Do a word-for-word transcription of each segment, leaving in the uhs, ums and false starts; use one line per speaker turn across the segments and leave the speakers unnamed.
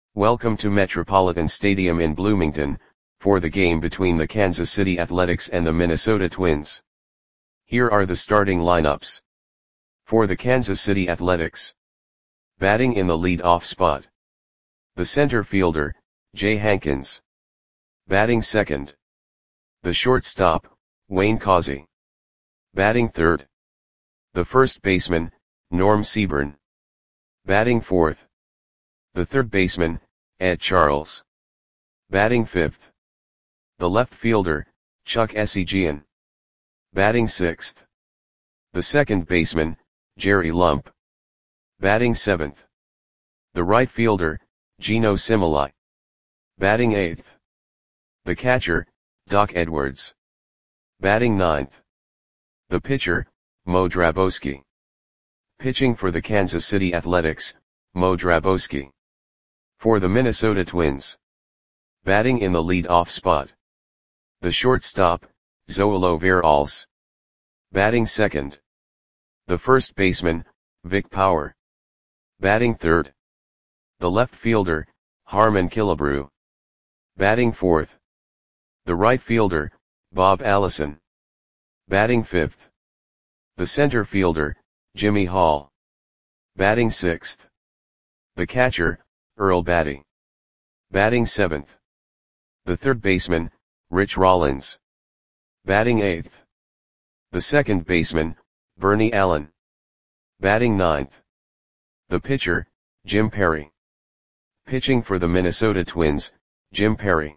Welcome to Metropolitan Stadium in Bloomington, for the game between the Kansas City Athletics and the Minnesota Twins. Here are the starting lineups. For the Kansas City Athletics. Batting in the lead-off spot. The center fielder, Jay Hankins. Batting second. The shortstop, Wayne Causey. Batting third. The first baseman, Norm Seaburn. Batting fourth. The third baseman, Ed Charles. Batting fifth. The left fielder, Chuck Essegian. Batting sixth. The second baseman, Jerry Lump. Batting seventh. The right fielder, Geno Similai. Batting eighth. The catcher, Doc Edwards. Batting ninth. The pitcher, Mo Drabowski. Pitching for the Kansas City Athletics, Mo Drabowski. For the Minnesota Twins. Batting in the lead-off spot. The shortstop, Zoilo Veralles. Batting second. The first baseman, Vic Power. Batting third. The left fielder, Harmon Killebrew. Batting fourth. The right fielder, Bob Allison. Batting fifth. The center fielder, Jimmy Hall. Batting sixth. The catcher, Earl Batty. Batting seventh. The third baseman, Rich Rollins. Batting eighth. The second baseman, Bernie Allen. Batting ninth. The pitcher, Jim Perry. Pitching for the Minnesota Twins, Jim Perry.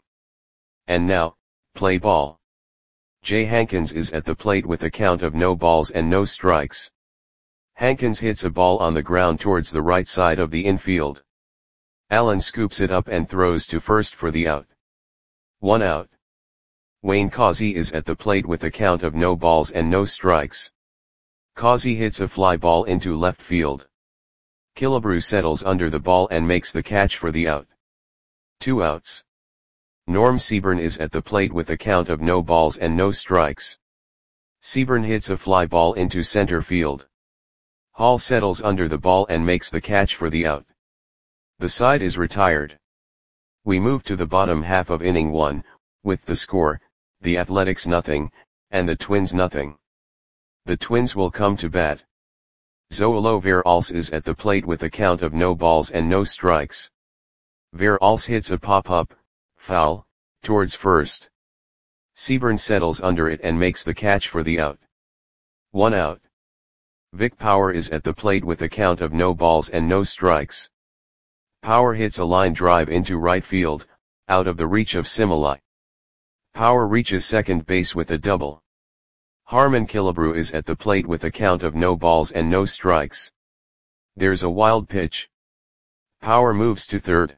And now, play ball. Jay Hankins is at the plate with a count of no balls and no strikes. Hankins hits a ball on the ground towards the right side of the infield. Allen scoops it up and throws to first for the out. One out. Wayne Causey is at the plate with a count of no balls and no strikes. Causey hits a fly ball into left field. Killebrew settles under the ball and makes the catch for the out. Two outs. Norm Seaburn is at the plate with a count of no balls and no strikes. Seaburn hits a fly ball into center field. Hall settles under the ball and makes the catch for the out. The side is retired. We move to the bottom half of inning one, with the score, the Athletics nothing, and the Twins nothing. The Twins will come to bat. Zoilo Veralles is at the plate with a count of no balls and no strikes. Veralles hits a pop-up, foul, towards first. Seaburn settles under it and makes the catch for the out. One out. Vic Power is at the plate with a count of no balls and no strikes. Power hits a line drive into right field, out of the reach of Similai. Power reaches second base with a double. Harmon Killebrew is at the plate with a count of no balls and no strikes. There's a wild pitch. Power moves to third.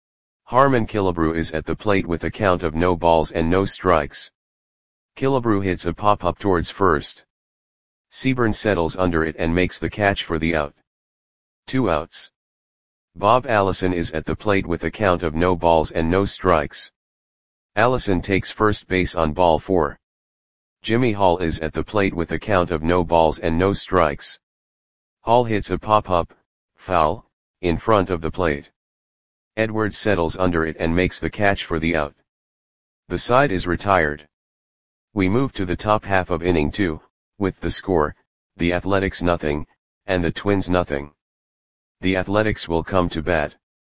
Harmon Killebrew is at the plate with a count of no balls and no strikes. Killebrew hits a pop-up towards first. Seaburn settles under it and makes the catch for the out. Two outs. Bob Allison is at the plate with a count of no balls and no strikes. Allison takes first base on ball four. Jimmy Hall is at the plate with a count of no balls and no strikes. Hall hits a pop-up, foul, in front of the plate. Edwards settles under it and makes the catch for the out. The side is retired. We move to the top half of inning two, with the score, the Athletics nothing, and the Twins nothing. The Athletics will come to bat.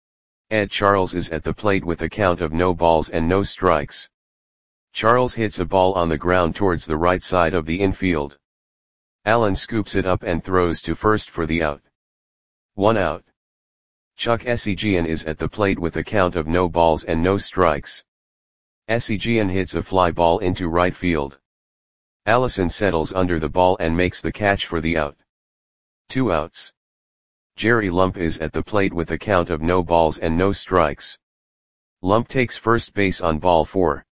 Ed Charles is at the plate with a count of no balls and no strikes. Charles hits a ball on the ground towards the right side of the infield. Allen scoops it up and throws to first for the out. One out. Chuck Essegian is at the plate with a count of no balls and no strikes. Essegian hits a fly ball into right field. Allison settles under the ball and makes the catch for the out. Two outs. Jerry Lump is at the plate with a count of no balls and no strikes. Lump takes first base on ball four.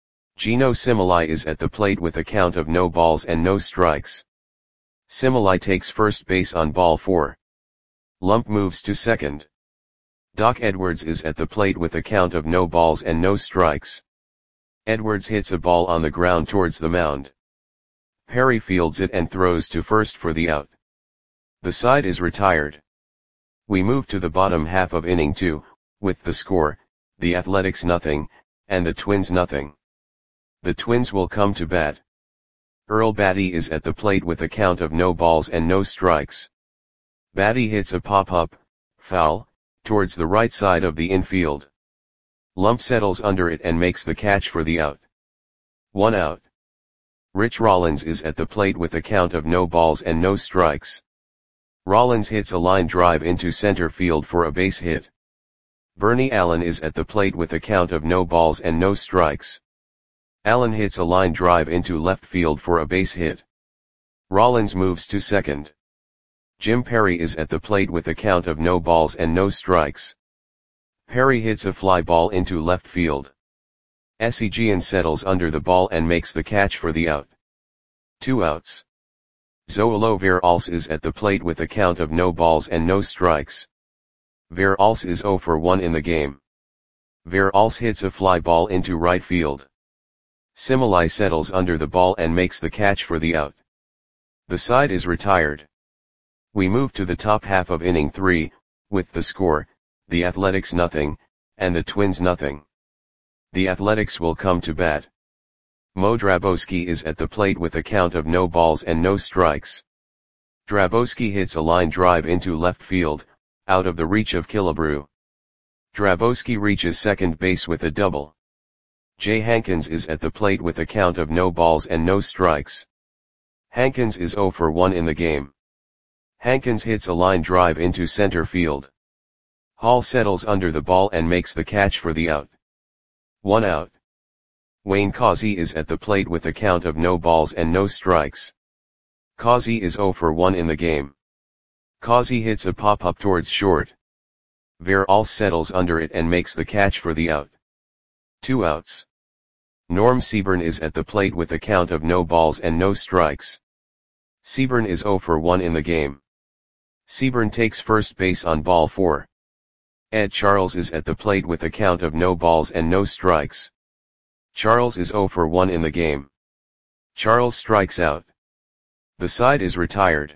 Geno Similai is at the plate with a count of no balls and no strikes. Similai takes first base on ball four. Lump moves to second. Doc Edwards is at the plate with a count of no balls and no strikes. Edwards hits a ball on the ground towards the mound. Perry fields it and throws to first for the out. The side is retired. We move to the bottom half of inning two, with the score, the Athletics nothing, and the Twins nothing. The Twins will come to bat. Earl Batty is at the plate with a count of no balls and no strikes. Batty hits a pop-up, foul, towards the right side of the infield. Lump settles under it and makes the catch for the out. One out. Rich Rollins is at the plate with a count of no balls and no strikes. Rollins hits a line drive into center field for a base hit. Bernie Allen is at the plate with a count of no balls and no strikes. Allen hits a line drive into left field for a base hit. Rollins moves to second. Jim Perry is at the plate with a count of no balls and no strikes. Perry hits a fly ball into left field. Seguin settles under the ball and makes the catch for the out. Two outs. Zoilo Veralce is at the plate with a count of no balls and no strikes. Veralce is zero for one in the game. Veralce hits a fly ball into right field. Similai settles under the ball and makes the catch for the out. The side is retired. We move to the top half of inning three, with the score, the Athletics nothing, and the Twins nothing. The Athletics will come to bat. Mo Drabowski is at the plate with a count of no balls and no strikes. Drabowski hits a line drive into left field, out of the reach of Killebrew. Drabowski reaches second base with a double. Jay Hankins is at the plate with a count of no balls and no strikes. Hankins is zero for one in the game. Hankins hits a line drive into center field. Hall settles under the ball and makes the catch for the out. One out. Wayne Causey is at the plate with a count of no balls and no strikes. Causey is zero for one in the game. Causey hits a pop-up towards short. Veralce settles under it and makes the catch for the out. Two outs. Norm Seaburn is at the plate with a count of no balls and no strikes. Seaburn is zero for one in the game. Seaburn takes first base on ball four. Ed Charles is at the plate with a count of no balls and no strikes. Charles is zero for one in the game. Charles strikes out. The side is retired.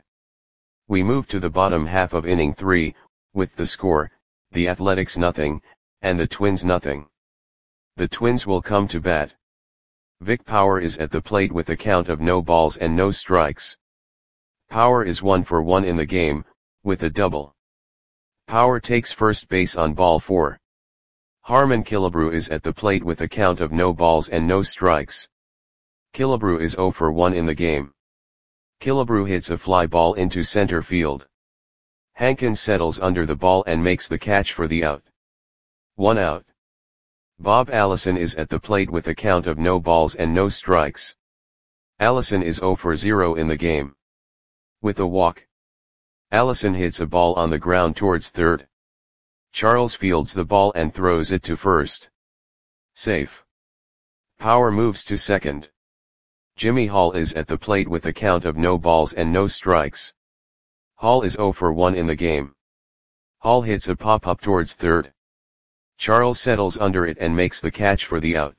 We move to the bottom half of inning three, with the score, the Athletics nothing, and the Twins nothing. The Twins will come to bat. Vic Power is at the plate with a count of no balls and no strikes. Power is one for one in the game, with a double. Power takes first base on ball four. Harmon Killebrew is at the plate with a count of no balls and no strikes. Killebrew is zero for one in the game. Killebrew hits a fly ball into center field. Hankins settles under the ball and makes the catch for the out. One out. Bob Allison is at the plate with a count of no balls and no strikes. Allison is zero for zero in the game. With a walk. Allison hits a ball on the ground towards third. Charles fields the ball and throws it to first. Safe. Power moves to second. Jimmy Hall is at the plate with a count of no balls and no strikes. Hall is zero for one in the game. Hall hits a pop-up towards third. Charles settles under it and makes the catch for the out.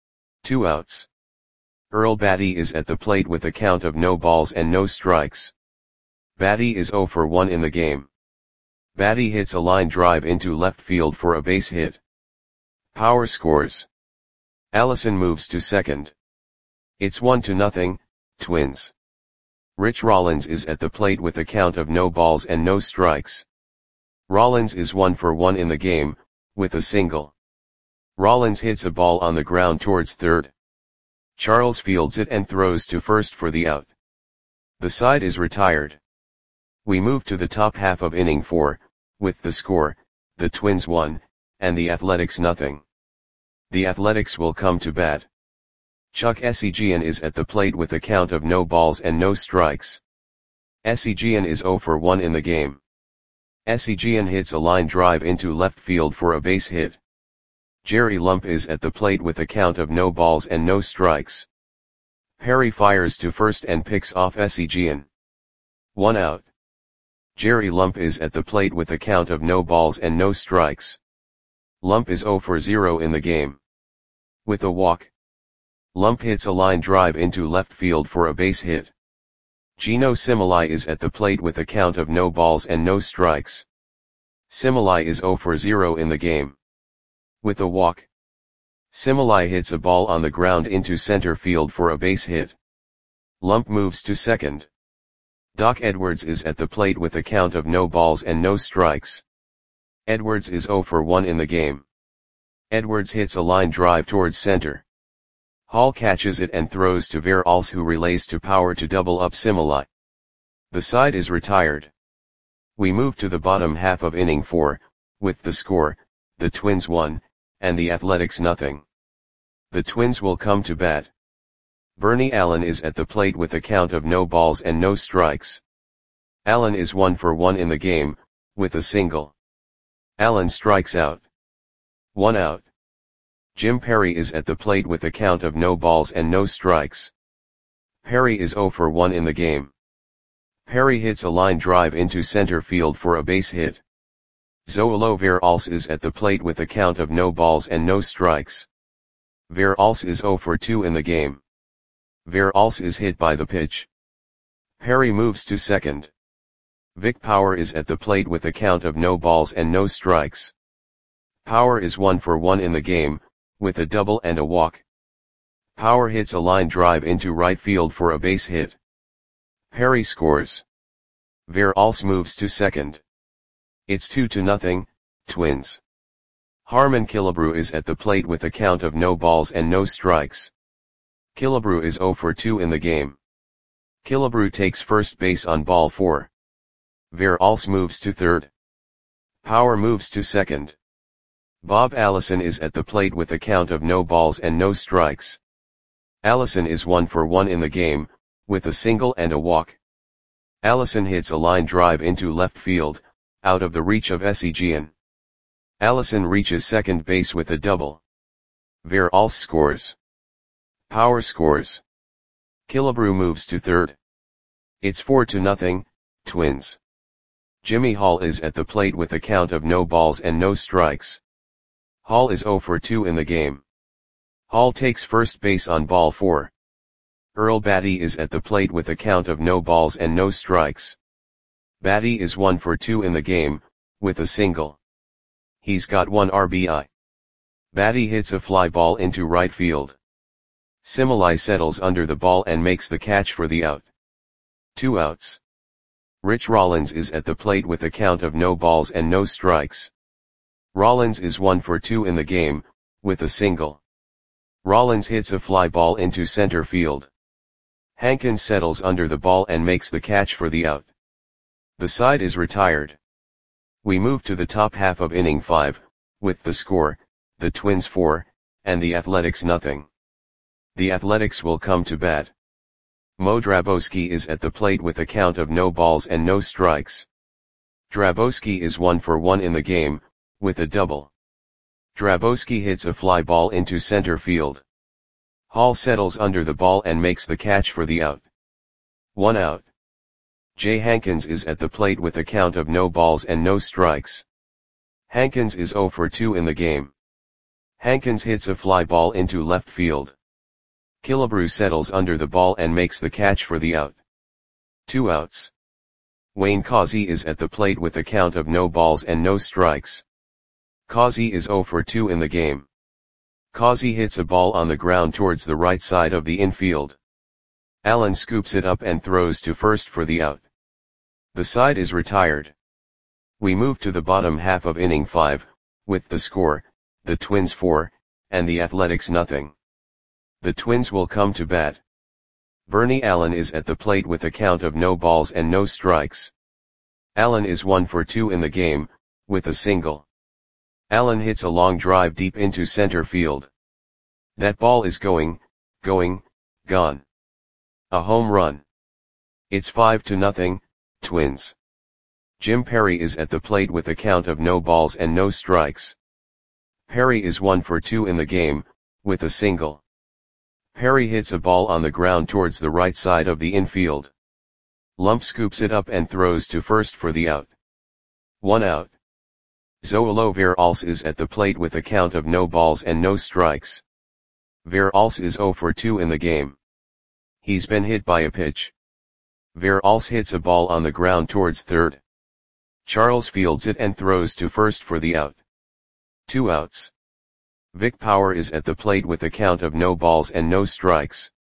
Two outs. Earl Batty is at the plate with a count of no balls and no strikes. Batty is zero for one in the game. Batty hits a line drive into left field for a base hit. Power scores. Allison moves to second. It's one to nothing, Twins. Rich Rollins is at the plate with a count of no balls and no strikes. Rollins is one for one in the game, with a single. Rollins hits a ball on the ground towards third. Charles fields it and throws to first for the out. The side is retired. We move to the top half of inning four, with the score, the Twins one, and the Athletics nothing. The Athletics will come to bat. Chuck Seguin is at the plate with a count of no balls and no strikes. Seguin is zero for one in the game. Seguin hits a line drive into left field for a base hit. Jerry Lump is at the plate with a count of no balls and no strikes. Perry fires to first and picks off Seguin. One out. Jerry Lump is at the plate with a count of no balls and no strikes. Lump is zero for zero in the game. With a walk. Lump hits a line drive into left field for a base hit. Gino Similai is at the plate with a count of no balls and no strikes. Similai is zero for zero in the game. With a walk, Similai hits a ball on the ground into center field for a base hit. Lump moves to second. Doc Edwards is at the plate with a count of no balls and no strikes. Edwards is zero for one in the game. Edwards hits a line drive towards center. Hall catches it and throws to Veralls, who relays to Power to double up Similai. The side is retired. We move to the bottom half of inning four, with the score, the Twins one, and the Athletics nothing. The Twins will come to bat. Bernie Allen is at the plate with a count of no balls and no strikes. Allen is one for one in the game, with a single. Allen strikes out. One out. Jim Perry is at the plate with a count of no balls and no strikes. Perry is zero for one in the game. Perry hits a line drive into center field for a base hit. Zoilo Veralls is at the plate with a count of no balls and no strikes. Veralls is zero for two in the game. Veralls is hit by the pitch. Perry moves to second. Vic Power is at the plate with a count of no balls and no strikes. Power is one for one in the game, with a double and a walk. Power hits a line drive into right field for a base hit. Perry scores. Veralls moves to second. It's two to nothing, Twins. Harmon Killebrew is at the plate with a count of no balls and no strikes. Killebrew is zero for two in the game. Killebrew takes first base on ball four. Veralls moves to third. Power moves to second. Bob Allison is at the plate with a count of no balls and no strikes. Allison is one for one in the game, with a single and a walk. Allison hits a line drive into left field, out of the reach of Esigian. Allison reaches second base with a double. Veralls scores. Power scores. Killebrew moves to third. It's four to nothing, Twins. Jimmy Hall is at the plate with a count of no balls and no strikes. Hall is zero for two in the game. Hall takes first base on ball four. Earl Batty is at the plate with a count of no balls and no strikes. Batty is one for two in the game, with a single. He's got one R B I. Batty hits a fly ball into right field. Similai settles under the ball and makes the catch for the out. Two outs. Rich Rollins is at the plate with a count of no balls and no strikes. Rollins is one for two in the game, with a single. Rollins hits a fly ball into center field. Hankins settles under the ball and makes the catch for the out. The side is retired. We move to the top half of inning five, with the score, the Twins four, and the Athletics nothing. The Athletics will come to bat. Mo Drabowski is at the plate with a count of no balls and no strikes. Drabowski is one for one in the game, with a double. Drabowski hits a fly ball into center field. Hall settles under the ball and makes the catch for the out. One out. Jay Hankins is at the plate with a count of no balls and no strikes. Hankins is zero for two in the game. Hankins hits a fly ball into left field. Killebrew settles under the ball and makes the catch for the out. Two outs. Wayne Causey is at the plate with a count of no balls and no strikes. Causey is zero for two in the game. Causey hits a ball on the ground towards the right side of the infield. Allen scoops it up and throws to first for the out. The side is retired. We move to the bottom half of inning five, with the score, the Twins four, and the Athletics nothing. The Twins will come to bat. Bernie Allen is at the plate with a count of no balls and no strikes. Allen is one for two in the game, with a single. Allen hits a long drive deep into center field. That ball is going, going, gone. A home run. It's five to nothing, Twins. Jim Perry is at the plate with a count of no balls and no strikes. Perry is one for two in the game, with a single. Perry hits a ball on the ground towards the right side of the infield. Lump scoops it up and throws to first for the out. One out. Zoilo Veralls is at the plate with a count of no balls and no strikes. Veralls is zero for two in the game. He's been hit by a pitch. Veralls hits a ball on the ground towards third. Charles fields it and throws to first for the out. Two outs. Vic Power is at the plate with a count of no balls and no strikes.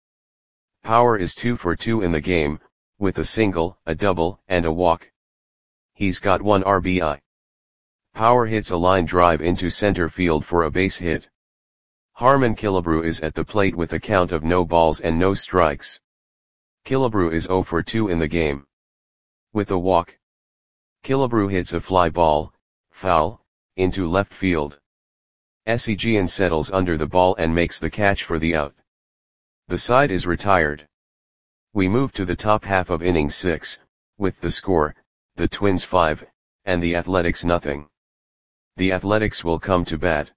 Power is two for two in the game, with a single, a double, and a walk. He's got one R B I. Power hits a line drive into center field for a base hit. Harmon Killebrew is at the plate with a count of no balls and no strikes. Killebrew is zero for two in the game. With a walk. Killebrew hits a fly ball, foul, into left field. Esigian settles under the ball and makes the catch for the out. The side is retired. We move to the top half of inning six, with the score, the Twins five, and the Athletics nothing. The Athletics will come to bat.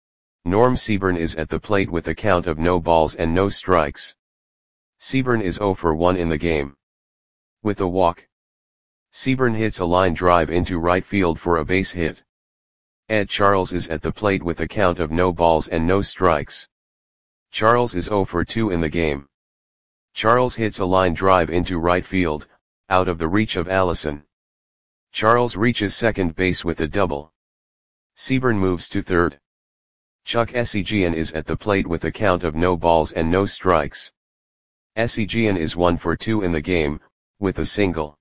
Norm Seaburn is at the plate with a count of no balls and no strikes. Seaburn is zero for one in the game. With a walk. Seaburn hits a line drive into right field for a base hit. Ed Charles is at the plate with a count of no balls and no strikes. Charles is zero for two in the game. Charles hits a line drive into right field, out of the reach of Allison. Charles reaches second base with a double. Seaburn moves to third. Chuck Esigian is at the plate with a count of no balls and no strikes. Esigian is one for two in the game, with a single.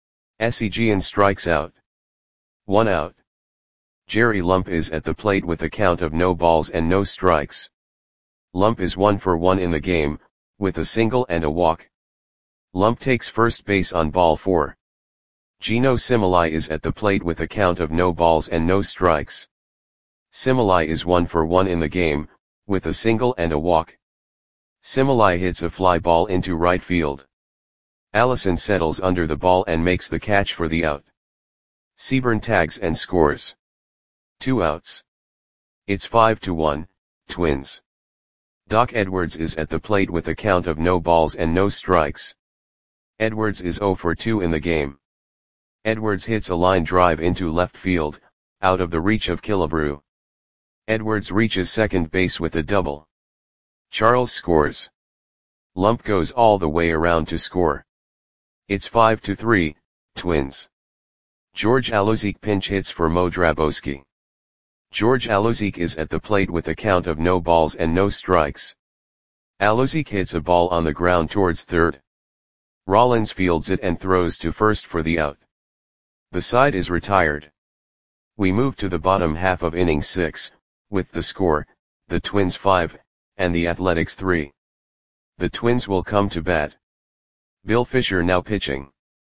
Esigian strikes out. One out. Jerry Lump is at the plate with a count of no balls and no strikes. Lump is one for one in the game, with a single and a walk. Lump takes first base on ball four. Gino Similai is at the plate with a count of no balls and no strikes. Similai is one for one in the game, with a single and a walk. Similai hits a fly ball into right field. Allison settles under the ball and makes the catch for the out. Seaburn tags and scores. Two outs. It's five to one, Twins. Doc Edwards is at the plate with a count of no balls and no strikes. Edwards is zero for two in the game. Edwards hits a line drive into left field, out of the reach of Killebrew. Edwards reaches second base with a double. Charles scores. Lump goes all the way around to score. It's five to three, Twins. George Alozic pinch hits for Mo Drabowski. George Alozic is at the plate with a count of no balls and no strikes. Alozic hits a ball on the ground towards third. Rollins fields it and throws to first for the out. The side is retired. We move to the bottom half of inning six, with the score, the Twins five, and the Athletics three. The Twins will come to bat. Bill Fisher now pitching.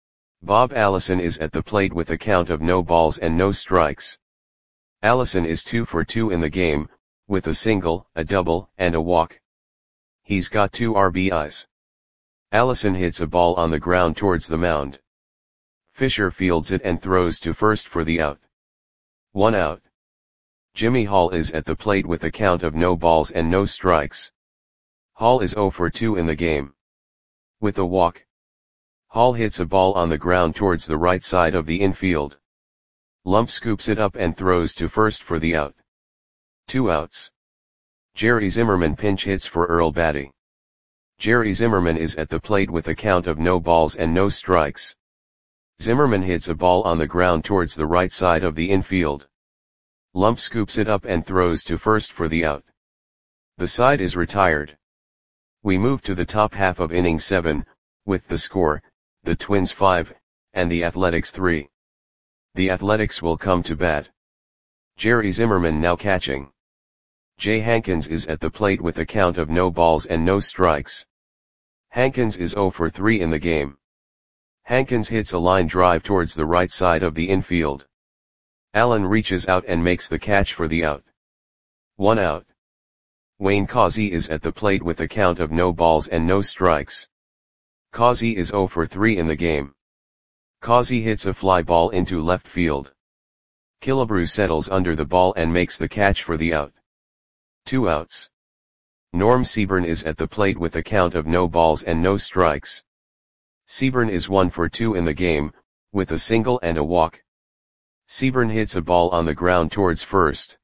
Bob Allison is at the plate with a count of no balls and no strikes. Allison is two for two in the game, with a single, a double, and a walk. He's got two R B Is. Allison hits a ball on the ground towards the mound. Fisher fields it and throws to first for the out. One out. Jimmy Hall is at the plate with a count of no balls and no strikes. Hall is zero for two in the game. With a walk. Hall hits a ball on the ground towards the right side of the infield. Lump scoops it up and throws to first for the out. Two outs. Jerry Zimmerman pinch hits for Earl Batty. Jerry Zimmerman is at the plate with a count of no balls and no strikes. Zimmerman hits a ball on the ground towards the right side of the infield. Lump scoops it up and throws to first for the out. The side is retired. We move to the top half of inning seven, with the score, the Twins five, and the Athletics three. The Athletics will come to bat. Jerry Zimmerman now catching. Jay Hankins is at the plate with a count of no balls and no strikes. Hankins is zero for three in the game. Hankins hits a line drive towards the right side of the infield. Allen reaches out and makes the catch for the out. One out. Wayne Causey is at the plate with a count of no balls and no strikes. Causey is zero for three in the game. Causey hits a fly ball into left field. Killebrew settles under the ball and makes the catch for the out. Two outs. Norm Seaburn is at the plate with a count of no balls and no strikes. Seaburn is one for two in the game, with a single and a walk. Seaburn hits a ball on the ground towards first.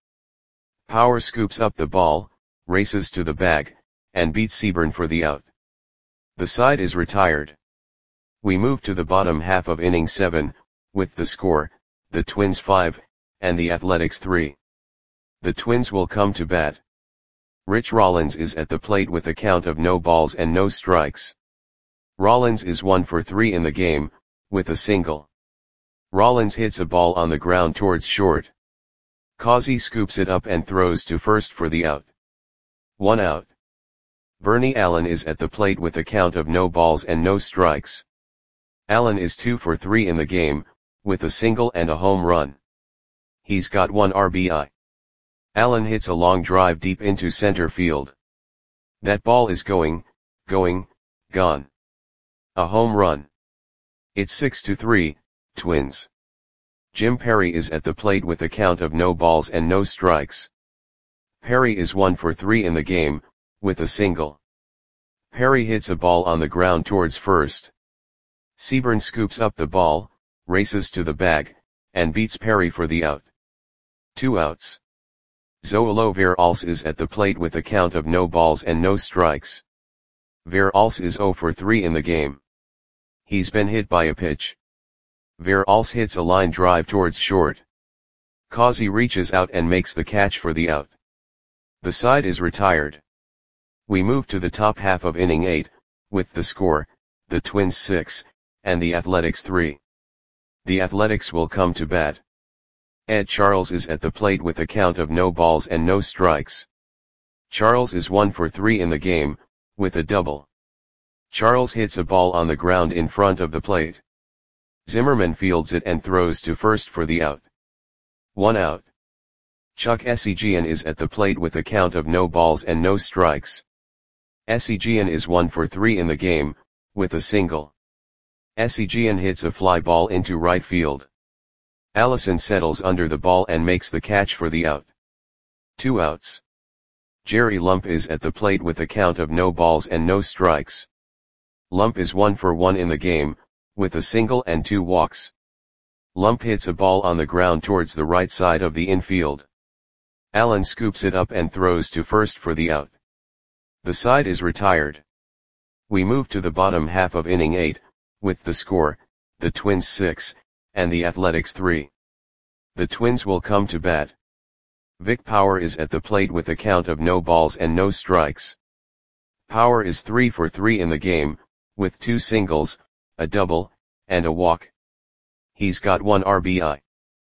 Power scoops up the ball, races to the bag, and beats Seaburn for the out. The side is retired. We move to the bottom half of inning seven, with the score, the Twins five, and the Athletics three. The Twins will come to bat. Rich Rollins is at the plate with a count of no balls and no strikes. Rollins is one for three in the game, with a single. Rollins hits a ball on the ground towards short. Causey scoops it up and throws to first for the out. One out. Bernie Allen is at the plate with a count of no balls and no strikes. Allen is two for three in the game, with a single and a home run. He's got one R B I. Allen hits a long drive deep into center field. That ball is going, going, gone. A home run. It's six to three, Twins. Jim Perry is at the plate with a count of no balls and no strikes. Perry is one for three in the game, with a single. Perry hits a ball on the ground towards first. Seaburn scoops up the ball, races to the bag, and beats Perry for the out. Two outs. Zoilo Veralce is at the plate with a count of no balls and no strikes. Veralce is zero for three in the game. He's been hit by a pitch. Veralce hits a line drive towards short. Causey reaches out and makes the catch for the out. The side is retired. We move to the top half of inning eight, with the score, the Twins six, and the Athletics three. The Athletics will come to bat. Ed Charles is at the plate with a count of no balls and no strikes. Charles is one for three in the game, with a double. Charles hits a ball on the ground in front of the plate. Zimmerman fields it and throws to first for the out. One out. Chuck Essegian is at the plate with a count of no balls and no strikes. Essegian is one for three in the game, with a single. Essegian hits a fly ball into right field. Allison settles under the ball and makes the catch for the out. Two outs. Jerry Lump is at the plate with a count of no balls and no strikes. Lump is one for one in the game, with a single and two walks. Lump hits a ball on the ground towards the right side of the infield. Allen scoops it up and throws to first for the out. The side is retired. We move to the bottom half of inning eight, with the score, the Twins six, and the Athletics three. The Twins will come to bat. Vic Power is at the plate with a count of no balls and no strikes. Power is three for three in the game, with two singles, a double, and a walk. He's got one R B I.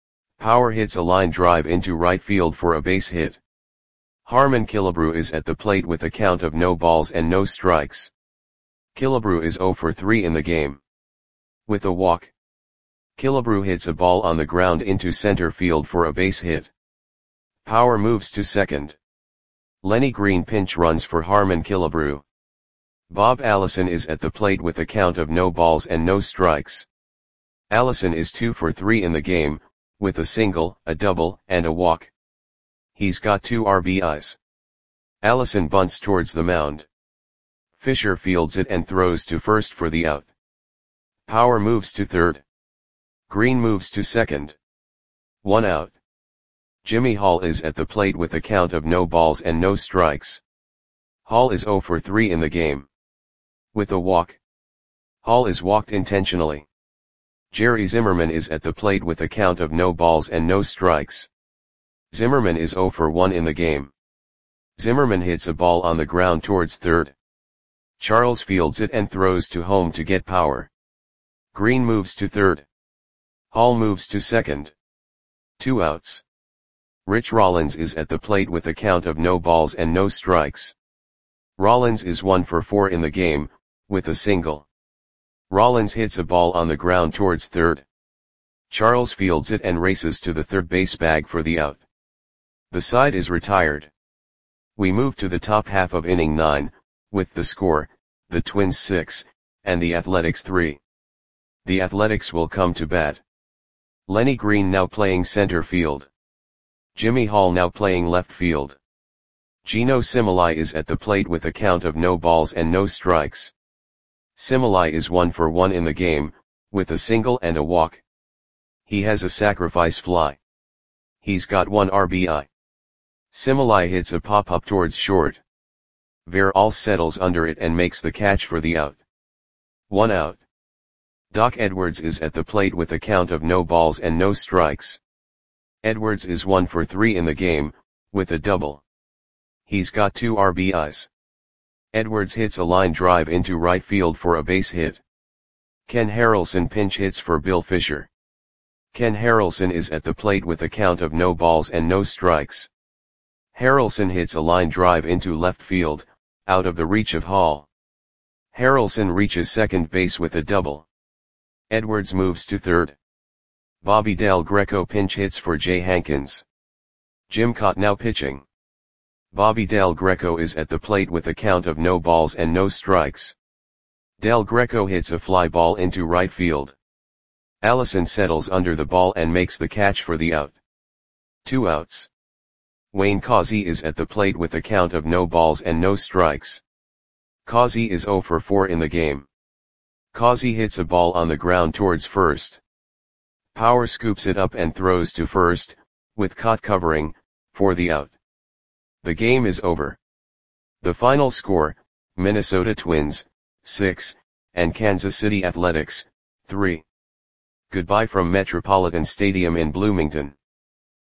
Power hits a line drive into right field for a base hit. Harmon Killebrew is at the plate with a count of no balls and no strikes. Killebrew is zero for three in the game. With a walk. Killebrew hits a ball on the ground into center field for a base hit. Power moves to second. Lenny Green pinch runs for Harmon Killebrew. Bob Allison is at the plate with a count of no balls and no strikes. Allison is two for three in the game, with a single, a double, and a walk. He's got two R B Is. Allison bunts towards the mound. Fisher fields it and throws to first for the out. Power moves to third. Green moves to second. One out. Jimmy Hall is at the plate with a count of no balls and no strikes. Hall is zero for three in the game. With a walk. Hall is walked intentionally. Jerry Zimmerman is at the plate with a count of no balls and no strikes. Zimmerman is zero for one in the game. Zimmerman hits a ball on the ground towards third. Charles fields it and throws to home to get Power. Green moves to third. Hall moves to second. Two outs. Rich Rollins is at the plate with a count of no balls and no strikes. Rollins is one for four in the game, with a single. Rollins hits a ball on the ground towards third. Charles fields it and races to the third base bag for the out. The side is retired. We move to the top half of inning nine, with the score, the Twins six, and the Athletics three. The Athletics will come to bat. Lenny Green now playing center field. Jimmy Hall now playing left field. Gino Similai is at the plate with a count of no balls and no strikes. Similai is one for one in the game, with a single and a walk. He has a sacrifice fly. He's got one R B I. Similai hits a pop-up towards short. Veralce settles under it and makes the catch for the out. One out. Doc Edwards is at the plate with a count of no balls and no strikes. Edwards is one for three in the game, with a double. He's got two R B Is. Edwards hits a line drive into right field for a base hit. Ken Harrelson pinch hits for Bill Fisher. Ken Harrelson is at the plate with a count of no balls and no strikes. Harrelson hits a line drive into left field, out of the reach of Hall. Harrelson reaches second base with a double. Edwards moves to third. Bobby Del Greco pinch hits for Jay Hankins. Jim Kaat now pitching. Bobby Del Greco is at the plate with a count of no balls and no strikes. Del Greco hits a fly ball into right field. Allison settles under the ball and makes the catch for the out. Two outs. Wayne Causey is at the plate with a count of no balls and no strikes. Causey is zero for four in the game. Causey hits a ball on the ground towards first. Power scoops it up and throws to first, with Kaat covering, for the out. The game is over. The final score, Minnesota Twins, six, and Kansas City Athletics, three. Goodbye from Metropolitan Stadium in Bloomington.